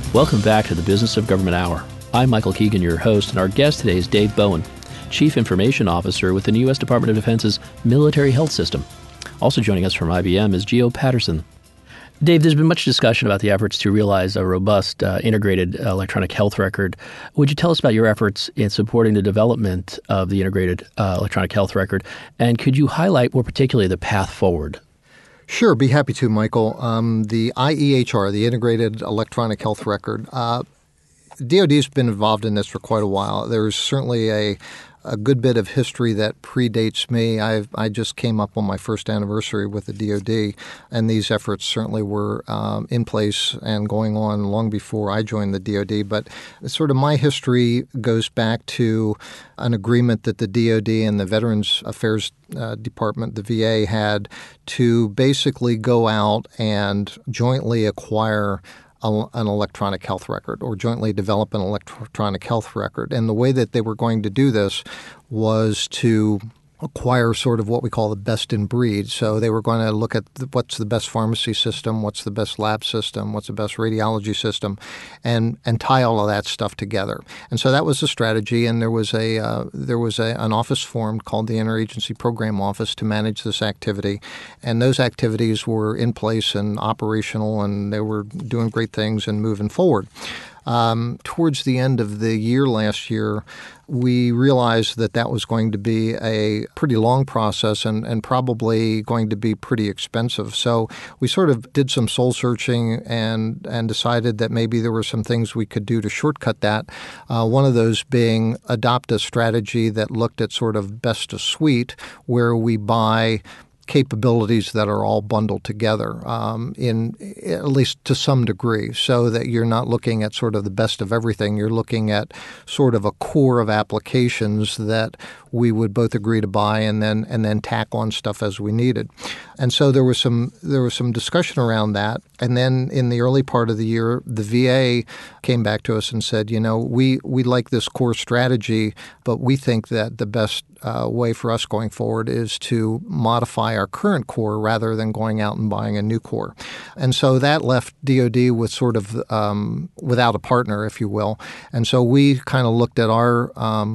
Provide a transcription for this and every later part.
Welcome back to the Business of Government Hour. I'm Michael Keegan, your host, and our guest today is Dave Bowen, Chief Information Officer within the U.S. Department of Defense's Military Health System. Also joining us from IBM is Geo Patterson. Dave, there's been much discussion about the efforts to realize a robust integrated electronic health record. Would you tell us about your efforts in supporting the development of the integrated electronic health record? And could you highlight more particularly the path forward? Sure, be happy to, Michael. The IEHR, the Integrated Electronic Health Record, DoD has been involved in this for quite a while. There's certainly a good bit of history that predates me. I just came up on my first anniversary with the DoD, and these efforts certainly were in place and going on long before I joined the DoD. But sort of my history goes back to an agreement that the DoD and the Veterans Affairs Department, the VA, had to basically go out and jointly acquire an electronic health record or jointly develop an electronic health record. And the way that they were going to do this was to acquire sort of what we call the best in breed. So they were going to look at what's the best pharmacy system, what's the best lab system, what's the best radiology system, and tie all of that stuff together. And so that was the strategy. And there was an office formed called the Interagency Program Office to manage this activity. And those activities were in place and operational, and they were doing great things and moving forward. Towards the end of the year last year, we realized that was going to be a pretty long process and probably going to be pretty expensive. So we sort of did some soul searching and decided that maybe there were some things we could do to shortcut that. One of those being adopt a strategy that looked at sort of best of suite, where we buy capabilities that are all bundled together in at least to some degree, so that you're not looking at sort of the best of everything. You're looking at sort of a core of applications that we would both agree to buy and then tack on stuff as we needed. And so there was some discussion around that. And then in the early part of the year, the VA came back to us and said, we like this core strategy, but we think that the best way for us going forward is to modify our current core rather than going out and buying a new core. And so that left DoD with sort of without a partner, if you will. And so we kind of looked at our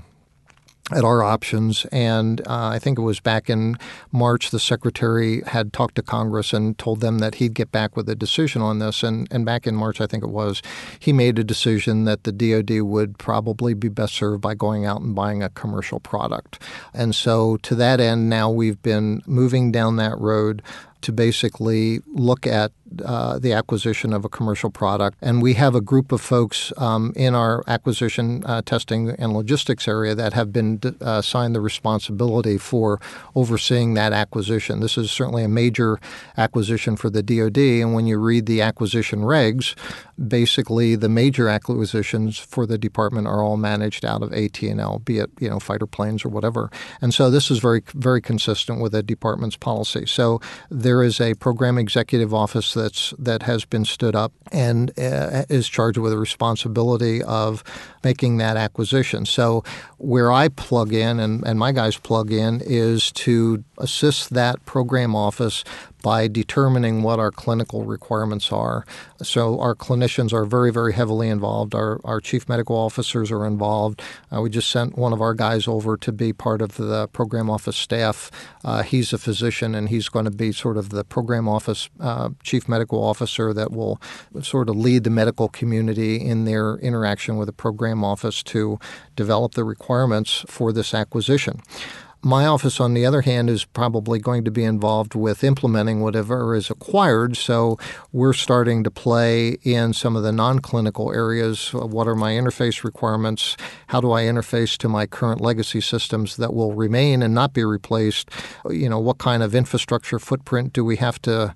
options. And I think it was back in March, the Secretary had talked to Congress and told them that he'd get back with a decision on this. And back in March, I think it was, he made a decision that the DoD would probably be best served by going out and buying a commercial product. And so to that end, now we've been moving down that road to basically look at the acquisition of a commercial product. And we have a group of folks in our acquisition testing and logistics area that have been assigned the responsibility for overseeing that acquisition. This is certainly a major acquisition for the DoD. And when you read the acquisition regs, basically the major acquisitions for the department are all managed out of AT&L, be it fighter planes or whatever. And so this is very, very consistent with the department's policy. So there is a program executive office that has been stood up and is charged with the responsibility of making that acquisition. So where I plug in and my guys plug in is to assist that program office by determining what our clinical requirements are. So our clinicians are very, very heavily involved. Our chief medical officers are involved. We just sent one of our guys over to be part of the program office staff. He's a physician, and he's going to be sort of the program office chief medical officer that will sort of lead the medical community in their interaction with the program office to develop the requirements for this acquisition. My office, on the other hand, is probably going to be involved with implementing whatever is acquired. So we're starting to play in some of the non-clinical areas. What are my interface requirements? How do I interface to my current legacy systems that will remain and not be replaced? What kind of infrastructure footprint do we have to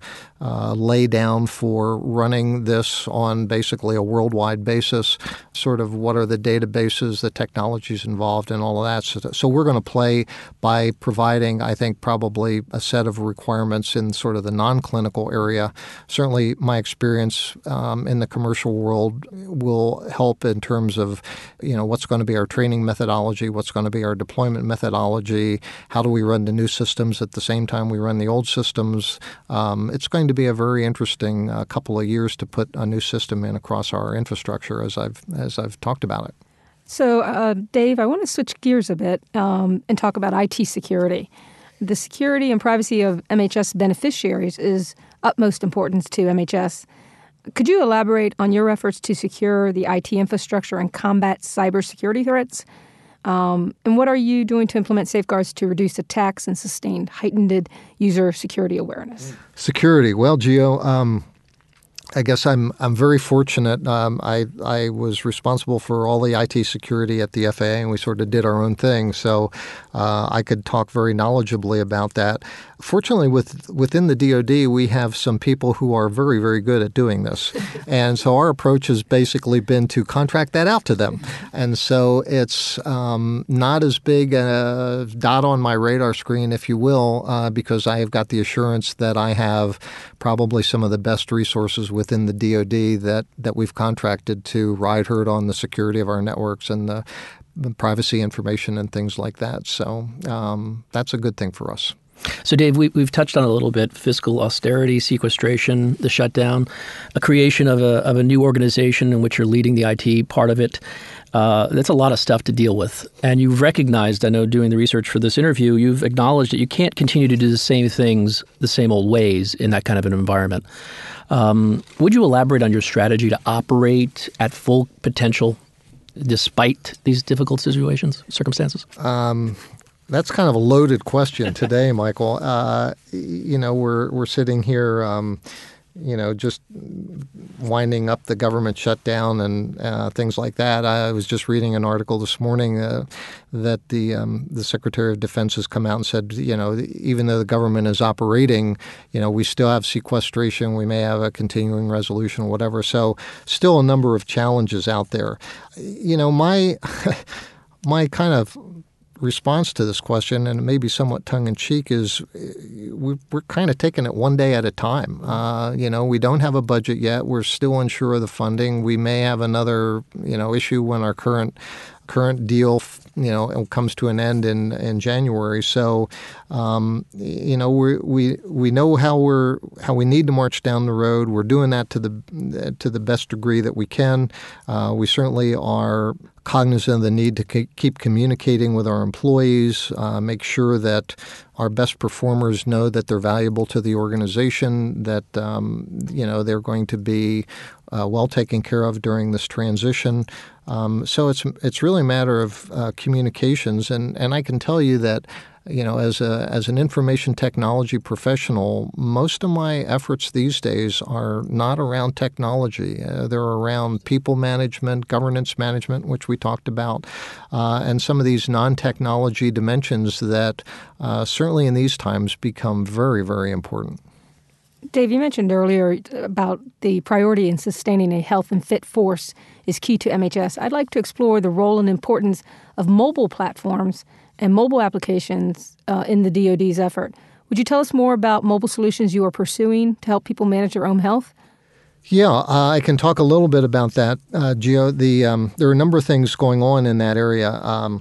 lay down for running this on basically a worldwide basis? Sort of what are the databases, the technologies involved, and all of that. So we're going to play by providing, I think, probably a set of requirements in sort of the non-clinical area. Certainly my experience in the commercial world will help in terms of, what's going to be our training methodology, what's going to be our deployment methodology, how do we run the new systems at the same time we run the old systems. It's going to be a very interesting couple of years to put a new system in across our infrastructure as I've talked about it. So, Dave, I want to switch gears a bit and talk about IT security. The security and privacy of MHS beneficiaries is utmost importance to MHS. Could you elaborate on your efforts to secure the IT infrastructure and combat cybersecurity threats? And what are you doing to implement safeguards to reduce attacks and sustain heightened user security awareness? Security. Well, Gio, I guess I'm very fortunate. I was responsible for all the IT security at the FAA, and we sort of did our own thing. So I could talk very knowledgeably about that. Fortunately, within the DoD, we have some people who are very, very good at doing this. And so our approach has basically been to contract that out to them. And so it's not as big a dot on my radar screen, if you will, because I have got the assurance that I have probably some of the best resources within the DoD that we've contracted to ride herd on the security of our networks and the privacy information and things like that. So that's a good thing for us. So, Dave, we've touched on a little bit: fiscal austerity, sequestration, the shutdown, a creation of a new organization in which you're leading the IT part of it. That's a lot of stuff to deal with. And you've recognized, I know, doing the research for this interview, you've acknowledged that you can't continue to do the same things the same old ways in that kind of an environment. Would you elaborate on your strategy to operate at full potential despite these difficult circumstances? That's kind of a loaded question today, Michael. We're sitting here, just winding up the government shutdown and things like that. I was just reading an article this morning that the Secretary of Defense has come out and said, even though the government is operating, we still have sequestration. We may have a continuing resolution or whatever. So still a number of challenges out there. My kind of response to this question, and maybe somewhat tongue-in-cheek, is we're kind of taking it one day at a time. We don't have a budget yet. We're still unsure of the funding. We may have another, issue when our current deal, comes to an end in January. So, we know how we need to march down the road. We're doing that to the best degree that we can. We certainly are cognizant of the need to keep communicating with our employees, make sure that our best performers know that they're valuable to the organization, that they're going to be well taken care of during this transition. So it's really a matter of communications, and I can tell you that as an information technology professional, most of my efforts these days are not around technology. They're around people management, governance management, which we talked about, and some of these non-technology dimensions that certainly in these times become very, very important. Dave, you mentioned earlier about the priority in sustaining a health and fit force is key to MHS. I'd like to explore the role and importance of mobile platforms and mobile applications in the DoD's effort. Would you tell us more about mobile solutions you are pursuing to help people manage their own health? Yeah, I can talk a little bit about that, Gio. There are a number of things going on in that area.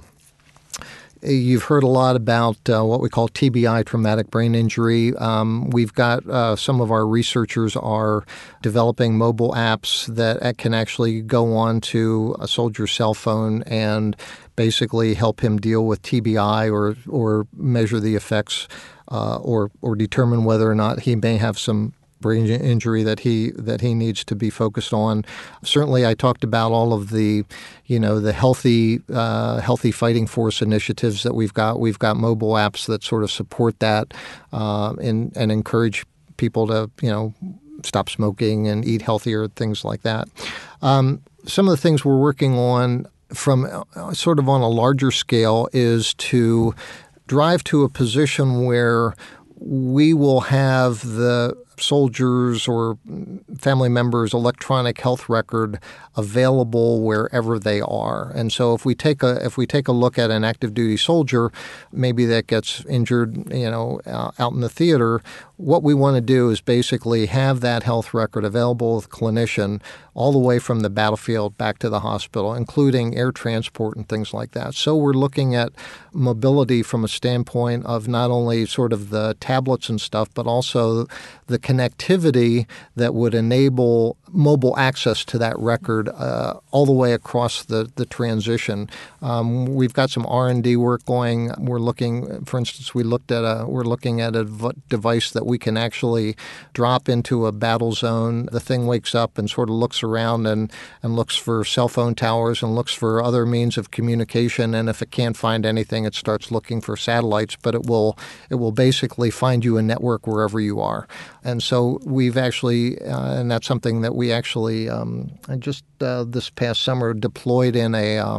You've heard a lot about what we call TBI, traumatic brain injury. We've got some of our researchers are developing mobile apps that can actually go on to a soldier's cell phone and basically help him deal with TBI or measure the effects or determine whether or not he may have some brain injury that he needs to be focused on. Certainly, I talked about all of the healthy fighting force initiatives that we've got. We've got mobile apps that sort of support that and encourage people to stop smoking and eat healthier, things like that. Some of the things we're working on from sort of on a larger scale is to drive to a position where we will have the soldiers or family members' electronic health record available wherever they are. And so if we take a look at an active duty soldier, maybe that gets injured, out in the theater, what we want to do is basically have that health record available with a clinician all the way from the battlefield back to the hospital, including air transport and things like that. So we're looking at mobility from a standpoint of not only sort of the tablets and stuff, but also the connectivity that would enable mobile access to that record all the way across the transition. We've got some R&D work going. We're looking, for instance, we're looking at a device that we can actually drop into a battle zone. The thing wakes up and sort of looks around and looks for cell phone towers and looks for other means of communication. And if it can't find anything, it starts looking for satellites, but it will basically find you a network wherever you are. And so we've actually, and that's something that we actually just this past summer deployed in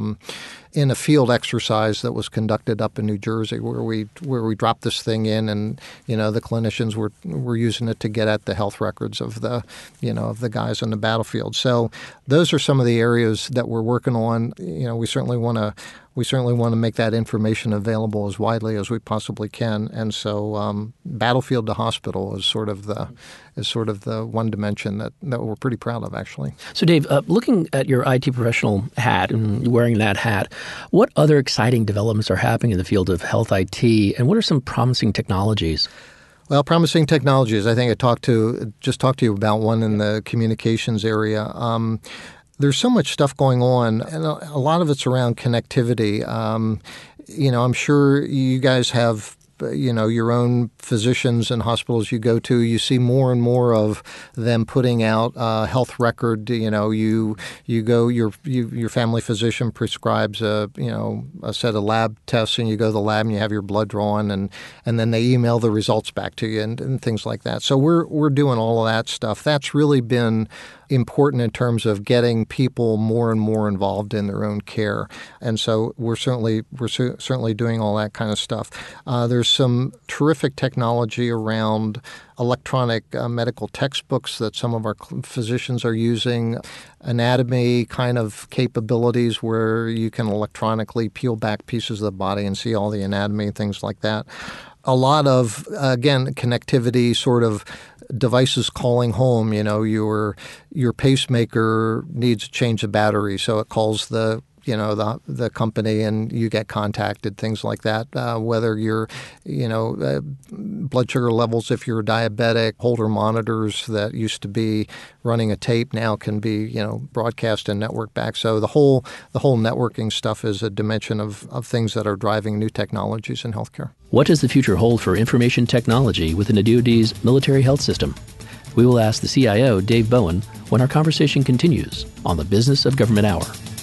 a field exercise that was conducted up in New Jersey, where we dropped this thing in, and the clinicians were using it to get at the health records of the guys on the battlefield. So those are some of the areas that we're working on. We certainly want to make that information available as widely as we possibly can. And so battlefield to hospital is sort of the one dimension that we're pretty proud of, actually. So Dave, looking at your IT professional hat and wearing that hat, what other exciting developments are happening in the field of health IT, and what are some promising technologies? Well, promising technologies. I think I just talked to you about one in the communications area. There's so much stuff going on, and a lot of it's around connectivity. I'm sure you guys have your own physicians and hospitals you go to. You see more and more of them putting out a health record. You go, your family physician prescribes a set of lab tests, and you go to the lab and you have your blood drawn, and then they email the results back to you and things like that. So we're doing all of that stuff. That's really been important in terms of getting people more and more involved in their own care. And so we're certainly doing all that kind of stuff. There's some terrific technology around electronic medical textbooks that some of our physicians are using, anatomy kind of capabilities where you can electronically peel back pieces of the body and see all the anatomy and things like that. A lot of, again, connectivity, sort of devices calling home. Your pacemaker needs to change the battery, so it calls the company and you get contacted, things like that. Whether you're, blood sugar levels, if you're diabetic, Holter monitors that used to be running a tape now can be, broadcast and network back. So the whole networking stuff is a dimension of things that are driving new technologies in healthcare. What does the future hold for information technology within the DoD's military health system? We will ask the CIO, Dave Bowen, when our conversation continues on the Business of Government Hour.